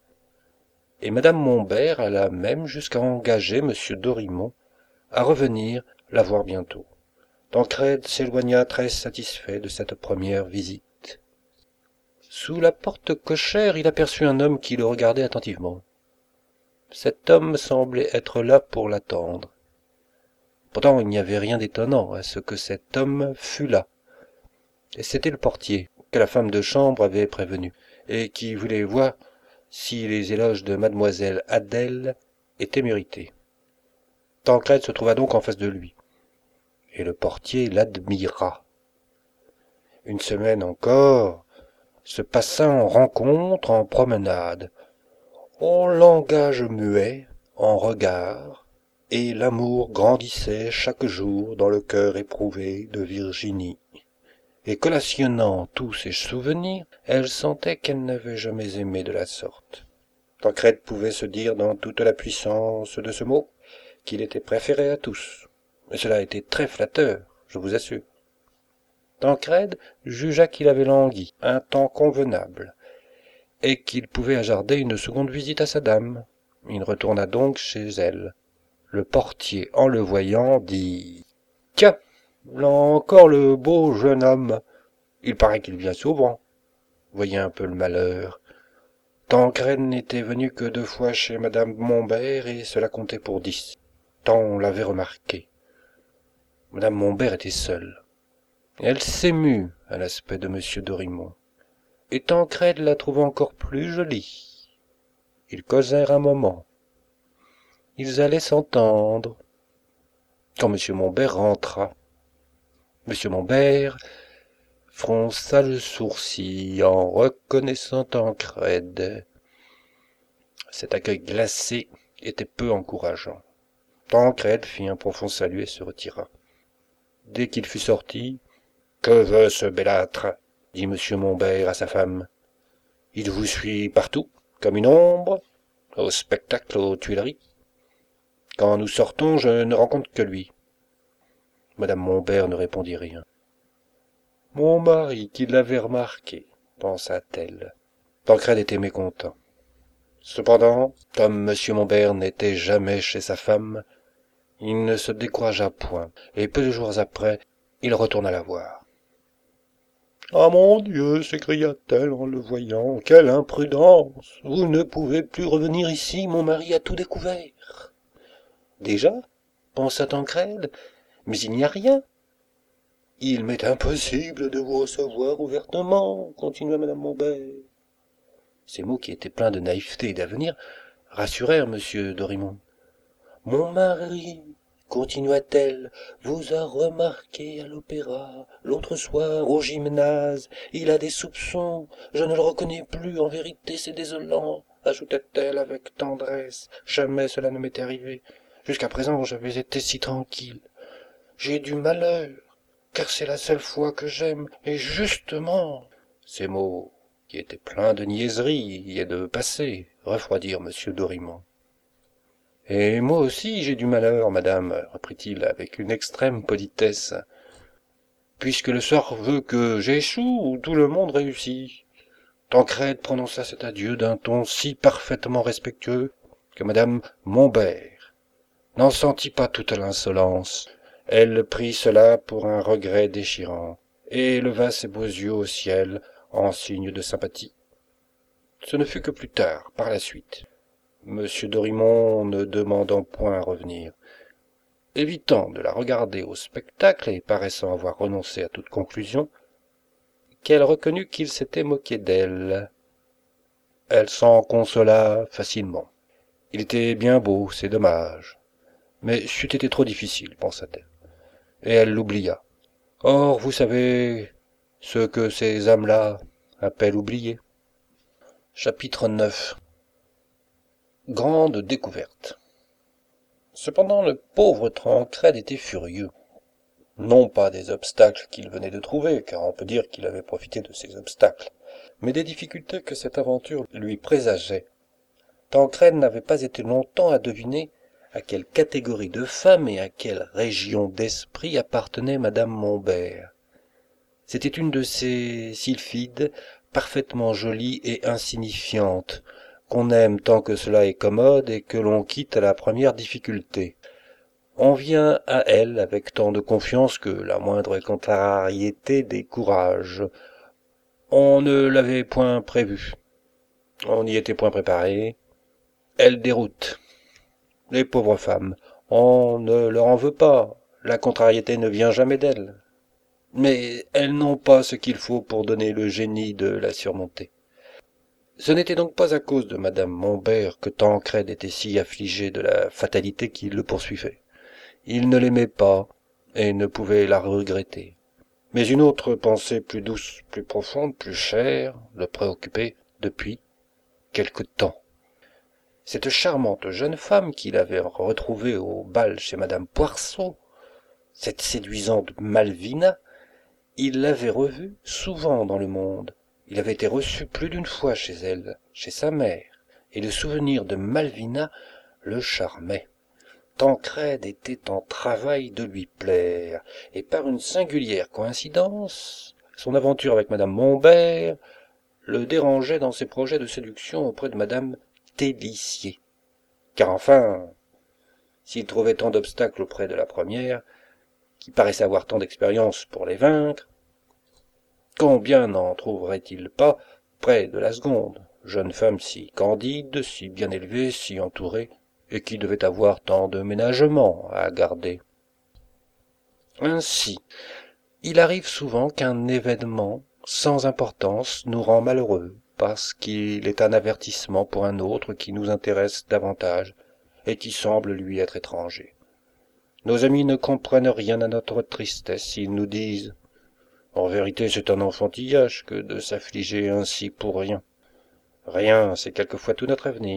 Speaker 1: Et madame Mombert alla même jusqu'à engager monsieur Dorimon à revenir la voir bientôt. Tancrède s'éloigna très satisfait de cette première visite. Sous la porte cochère, il aperçut un homme qui le regardait attentivement. Cet homme semblait être là pour l'attendre. Pourtant, il n'y avait rien d'étonnant à ce que cet homme fût là. Et c'était le portier, que la femme de chambre avait prévenu, et qui voulait voir si les éloges de mademoiselle Adèle étaient mérités. Tancrède se trouva donc en face de lui, et le portier l'admira. Une semaine encore se passa en rencontre, en promenade, en langage muet, en regard, et l'amour grandissait chaque jour dans le cœur éprouvé de Virginie. Et collationnant tous ses souvenirs, elle sentait qu'elle n'avait jamais aimé de la sorte. Tancrède pouvait se dire dans toute la puissance de ce mot qu'il était préféré à tous. Mais cela était très flatteur, je vous assure. Tancrède jugea qu'il avait langui un temps convenable, et qu'il pouvait hasarder une seconde visite à sa dame. Il retourna donc chez elle. Le portier, en le voyant, dit « Tiens, là encore le beau jeune homme. Il paraît qu'il vient souvent. Voyez un peu le malheur. Tancrède n'était venu que deux fois chez madame Mombert, et cela comptait pour dix. Tant on l'avait remarqué. Madame Mombert était seule. Elle s'émut à l'aspect de monsieur Dorimon, et Tancrède la trouva encore plus jolie. Ils causèrent un moment. Ils allaient s'entendre, quand monsieur Mombert rentra. Monsieur Mombert fronça le sourcil en reconnaissant Tancrède. Cet accueil glacé était peu encourageant. Tancrède fit un profond salut et se retira. Dès qu'il fut sorti, « Que veut ce bellâtre ?» dit monsieur Mombert à sa femme. « Il vous suit partout, comme une ombre, au spectacle, aux Tuileries. Quand nous sortons, je ne rencontre que lui. » Madame Mombert ne répondit rien. « Mon mari, qui l'avait remarqué, pensa-t-elle. » Tancrède était mécontent. Cependant, comme monsieur Mombert n'était jamais chez sa femme, il ne se découragea point, et peu de jours après, il retourna la voir. Ah mon Dieu, s'écria-t-elle en le voyant, quelle imprudence! Vous ne pouvez plus revenir ici, mon mari a tout découvert. Déjà? Pensa Tancrède, mais il n'y a rien. Il m'est impossible de vous recevoir ouvertement, continua madame Montbert. Ces mots, qui étaient pleins de naïveté et d'avenir, rassurèrent monsieur Dorimon. Mon mari, continua-t-elle, vous a remarqué à l'opéra, l'autre soir au gymnase. Il a des soupçons, je ne le reconnais plus, en vérité c'est désolant, ajouta-t-elle avec tendresse. Jamais cela ne m'était arrivé. Jusqu'à présent j'avais été si tranquille. J'ai du malheur, car c'est la seule fois que j'aime, et justement. Ces mots, qui étaient pleins de niaiserie et de passé, refroidirent monsieur Dorimon. Et moi aussi j'ai du malheur, madame, reprit-il avec une extrême politesse, puisque le sort veut que j'échoue, tout le monde réussit. Tancrède prononça cet adieu d'un ton si parfaitement respectueux que madame Montbert n'en sentit pas toute l'insolence. Elle prit cela pour un regret déchirant, et leva ses beaux yeux au ciel en signe de sympathie. Ce ne fut que plus tard, par la suite, monsieur Dorimon ne demandant point à revenir, évitant de la regarder au spectacle et paraissant avoir renoncé à toute conclusion, qu'elle reconnut qu'il s'était moqué d'elle. Elle s'en consola facilement. Il était bien beau, c'est dommage. Mais c'eût été trop difficile, pensa-t-elle. Et elle l'oublia. Or, vous savez ce que ces âmes-là appellent oublier. Chapitre neuf. Grande découverte. Cependant, le pauvre Tancrède était furieux. Non pas des obstacles qu'il venait de trouver, car on peut dire qu'il avait profité de ces obstacles, mais des difficultés que cette aventure lui présageait. Tancrède n'avait pas été longtemps à deviner à quelle catégorie de femmes et à quelle région d'esprit appartenait madame Montbert. C'était une de ces sylphides parfaitement jolies et insignifiantes, qu'on aime tant que cela est commode et que l'on quitte à la première difficulté. On vient à elle avec tant de confiance que la moindre contrariété décourage. On ne l'avait point prévu. On n'y était point préparé. Elle déroute. Les pauvres femmes, on ne leur en veut pas. La contrariété ne vient jamais d'elles. Mais elles n'ont pas ce qu'il faut pour donner le génie de la surmonter. Ce n'était donc pas à cause de madame Montbert que Tancrède était si affligé de la fatalité qui le poursuivait. Il ne l'aimait pas, et ne pouvait la regretter. Mais une autre pensée plus douce, plus profonde, plus chère, le préoccupait depuis quelque temps. Cette charmante jeune femme qu'il avait retrouvée au bal chez madame Poirceau, cette séduisante Malvina, il l'avait revue souvent dans le monde. Il avait été reçu plus d'une fois chez elle, chez sa mère, et le souvenir de Malvina le charmait. Tancrède était en travail de lui plaire, et par une singulière coïncidence, son aventure avec madame Montbert le dérangeait dans ses projets de séduction auprès de madame Télissier. Car enfin, s'il trouvait tant d'obstacles auprès de la première, qui paraissait avoir tant d'expérience pour les vaincre, combien n'en trouverait-il pas près de la seconde, jeune femme si candide, si bien élevée, si entourée, et qui devait avoir tant de ménagements à garder. Ainsi, il arrive souvent qu'un événement sans importance nous rend malheureux, parce qu'il est un avertissement pour un autre qui nous intéresse davantage, et qui semble lui être étranger. Nos amis ne comprennent rien à notre tristesse, ils nous disent « En vérité, c'est un enfantillage que de s'affliger ainsi pour rien. Rien, c'est quelquefois tout notre avenir. »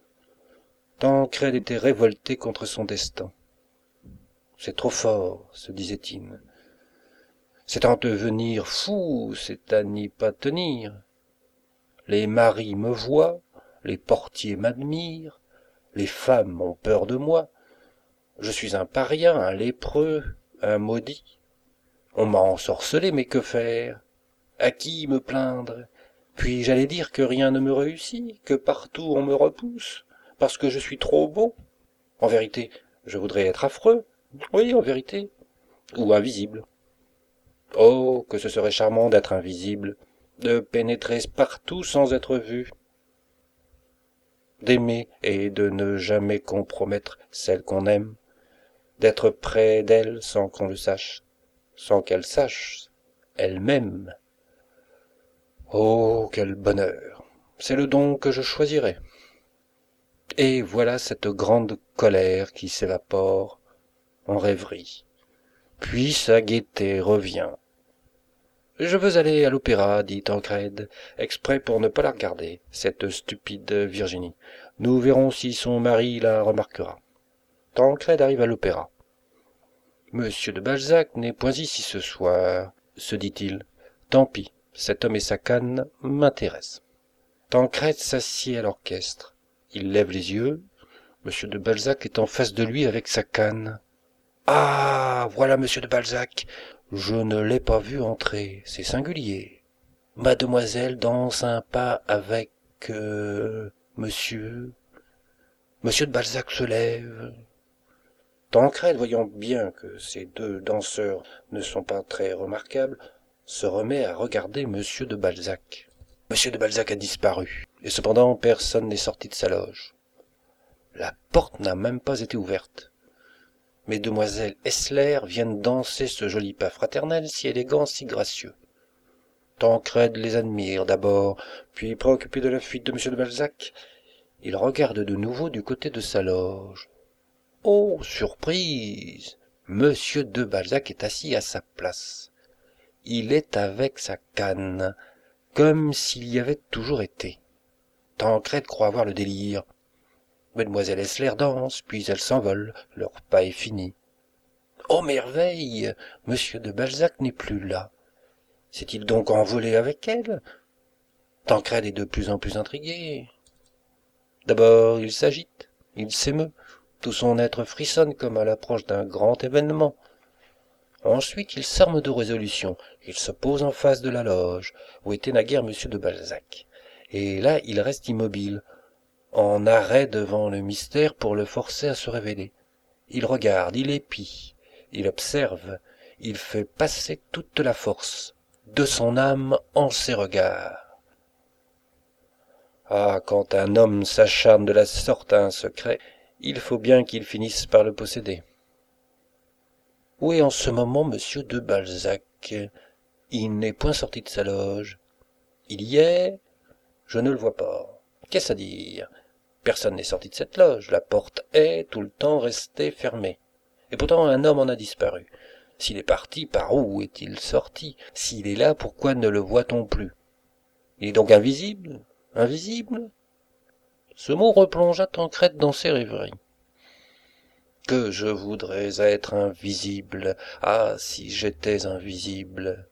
Speaker 1: Tancrède était révolté contre son destin. « C'est trop fort, se disait-il. C'est à en devenir fou, c'est à n'y pas tenir. Les maris me voient, les portiers m'admirent, les femmes ont peur de moi. Je suis un paria, un lépreux, un maudit. On m'a ensorcelé, mais que faire? À qui me plaindre? Puis j'allais dire que rien ne me réussit, que partout on me repousse, parce que je suis trop beau. En vérité, je voudrais être affreux, oui, en vérité, ou invisible. Oh, que ce serait charmant d'être invisible, de pénétrer partout sans être vu, d'aimer et de ne jamais compromettre celle qu'on aime, d'être près d'elle sans qu'on le sache, sans qu'elle sache elle-même. Oh, quel bonheur! C'est le don que je choisirais. Et voilà cette grande colère qui s'évapore en rêverie. Puis sa gaieté revient. Je veux aller à l'opéra, dit Tancrède, exprès pour ne pas la regarder, cette stupide Virginie. Nous verrons si son mari la remarquera. Tancrède arrive à l'opéra. Monsieur de Balzac n'est point ici ce soir, se dit-il. Tant pis, cet homme et sa canne m'intéressent. Tancrède s'assied à l'orchestre. Il lève les yeux. Monsieur de Balzac est en face de lui avec sa canne. Ah, voilà Monsieur de Balzac. Je ne l'ai pas vu entrer, c'est singulier. Mademoiselle danse un pas avec... Euh, monsieur... Monsieur de Balzac se lève. Tancrède, voyant bien que ces deux danseurs ne sont pas très remarquables, se remet à regarder Monsieur de Balzac. Monsieur de Balzac a disparu, et cependant personne n'est sorti de sa loge. La porte n'a même pas été ouverte. Mesdemoiselles Essler viennent danser ce joli pas fraternel, si élégant, si gracieux. Tancrède les admire d'abord, puis préoccupé de la fuite de Monsieur de Balzac, il regarde de nouveau du côté de sa loge. Oh, surprise! Monsieur de Balzac est assis à sa place. Il est avec sa canne, comme s'il y avait toujours été. Tancrède croit avoir le délire. Mademoiselle Essler danse, puis elle s'envole, leur pas est fini. Oh merveille! Monsieur de Balzac n'est plus là. S'est-il donc envolé avec elle? Tancrède est de plus en plus intrigué. D'abord il s'agite, il s'émeut, tout son être frissonne comme à l'approche d'un grand événement. Ensuite il s'arme de résolution, il se pose en face de la loge, où était naguère Monsieur de Balzac. Et là il reste immobile, en arrêt devant le mystère pour le forcer à se révéler. Il regarde, il épie, il observe, il fait passer toute la force de son âme en ses regards. Ah, quand un homme s'acharne de la sorte à un secret, il faut bien qu'il finisse par le posséder. Où est en ce moment Monsieur de Balzac? Il n'est point sorti de sa loge. Il y est? Je ne le vois pas. Qu'est-ce à dire? Personne n'est sorti de cette loge. La porte est tout le temps restée fermée. Et pourtant un homme en a disparu. S'il est parti, par où est-il sorti? S'il est là, pourquoi ne le voit-on plus? Il est donc invisible? Invisible? Ce mot replongea Tancrède dans ses rêveries. Que je voudrais être invisible. Ah, si j'étais invisible.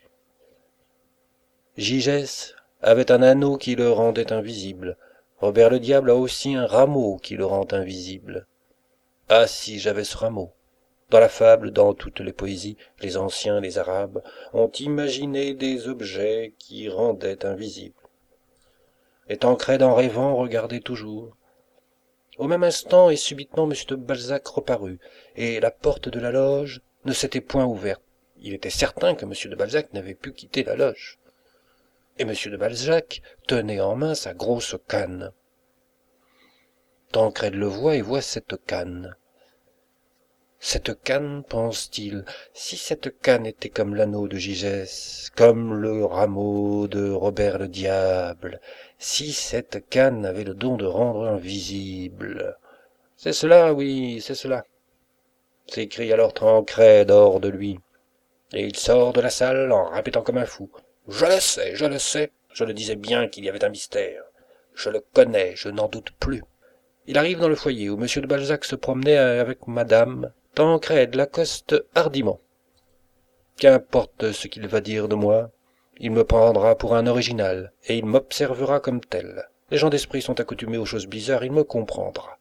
Speaker 1: Gigès avait un anneau qui le rendait invisible. Robert le Diable a aussi un rameau qui le rend invisible. Ah, si j'avais ce rameau. Dans la fable, dans toutes les poésies, les anciens, les arabes, ont imaginé des objets qui rendaient invisibles. Et Tancrède, en rêvant, regardait toujours. Au même instant, et subitement, M. de Balzac reparut, et la porte de la loge ne s'était point ouverte. Il était certain que M. de Balzac n'avait pu quitter la loge. Et M. de Balzac tenait en main sa grosse canne. Tancrède le voit et voit cette canne. Cette canne, pense-t-il, si cette canne était comme l'anneau de Gigès, comme le rameau de Robert le Diable, si cette canne avait le don de rendre invisible. C'est cela, oui, c'est cela, s'écrie alors Tancrède hors de lui, et il sort de la salle en répétant comme un fou. Je le sais, je le sais, je le disais bien qu'il y avait un mystère. Je le connais, je n'en doute plus. Il arrive dans le foyer où M. de Balzac se promenait avec madame. Tancrède l'accoste hardiment. Qu'importe ce qu'il va dire de moi, il me prendra pour un original, et il m'observera comme tel. Les gens d'esprit sont accoutumés aux choses bizarres, il me comprendra.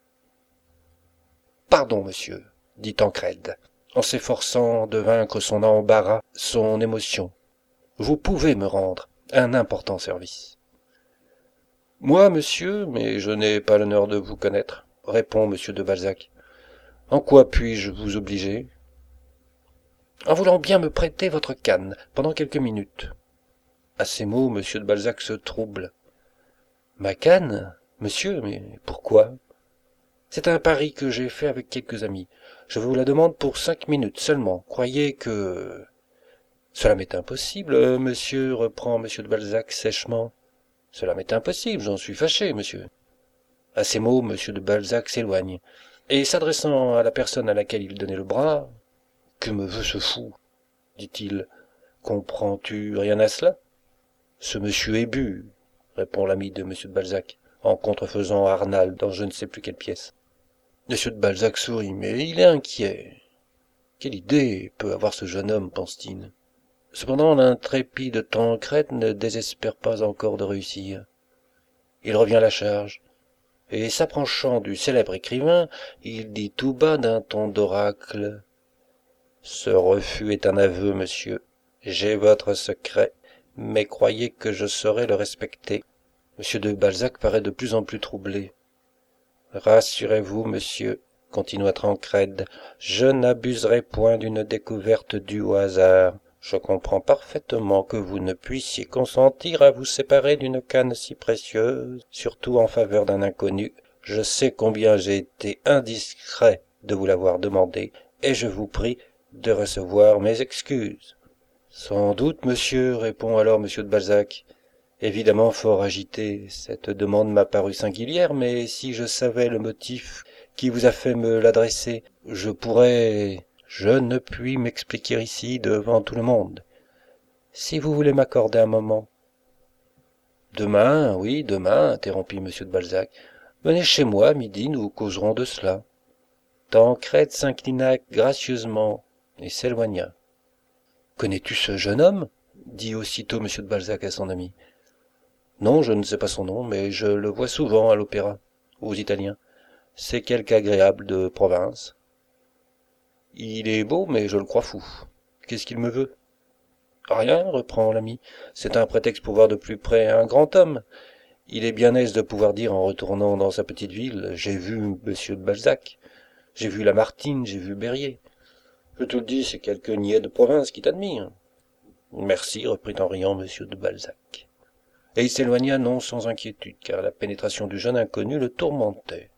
Speaker 1: Pardon, monsieur, dit Tancrède, en s'efforçant de vaincre son embarras, son émotion. Vous pouvez me rendre un important service. Moi, monsieur, mais je n'ai pas l'honneur de vous connaître, répond M. de Balzac. En quoi puis-je vous obliger? en voulant bien me prêter votre canne pendant quelques minutes. À ces mots, M. de Balzac se trouble. Ma canne, monsieur, mais pourquoi? C'est un pari que j'ai fait avec quelques amis. Je vous la demande pour cinq minutes seulement. Croyez que... Cela m'est impossible, monsieur, reprend M. de Balzac sèchement. Cela m'est impossible, j'en suis fâché, monsieur. À ces mots, M. de Balzac s'éloigne, et s'adressant à la personne à laquelle il donnait le bras, « Que me veut ce fou ?» dit-il. « Comprends-tu rien à cela ?»« Ce monsieur est bu, » répond l'ami de M. de Balzac, en contrefaisant Arnal dans je ne sais plus quelle pièce. M. de Balzac sourit, mais il est inquiet. Quelle idée peut avoir ce jeune homme, pense-t-il. Cependant, l'intrépide Tancrède ne désespère pas encore de réussir. Il revient à la charge, et s'approchant du célèbre écrivain, il dit tout bas d'un ton d'oracle. « Ce refus est un aveu, monsieur. J'ai votre secret, mais croyez que je saurai le respecter. » M. de Balzac paraît de plus en plus troublé. « Rassurez-vous, monsieur, continua Tancrède, je n'abuserai point d'une découverte due au hasard. Je comprends parfaitement que vous ne puissiez consentir à vous séparer d'une canne si précieuse, surtout en faveur d'un inconnu. Je sais combien j'ai été indiscret de vous l'avoir demandé, et je vous prie de recevoir mes excuses. »« Sans doute, monsieur, répond alors M. de Balzac. Évidemment fort agité, cette demande m'a paru singulière, mais si je savais le motif qui vous a fait me l'adresser, je pourrais... Je ne puis m'expliquer ici devant tout le monde. Si vous voulez m'accorder un moment... Demain, oui, demain, interrompit M. de Balzac. Venez chez moi, à midi, nous causerons de cela. Tancrède s'inclina gracieusement et s'éloigna. Connais-tu ce jeune homme? Dit aussitôt M. de Balzac à son ami. Non, je ne sais pas son nom, mais je le vois souvent à l'opéra, aux Italiens. C'est quelque agréable de province. Il est beau, mais je le crois fou. Qu'est-ce qu'il me veut? Rien, reprend l'ami. C'est un prétexte pour voir de plus près un grand homme. Il est bien aise de pouvoir dire en retournant dans sa petite ville, j'ai vu Monsieur de Balzac, j'ai vu Lamartine, j'ai vu Berryer. Je te le dis, c'est quelque niais de province qui t'admire. Merci, reprit en riant Monsieur de Balzac. Et il s'éloigna non sans inquiétude, car la pénétration du jeune inconnu le tourmentait.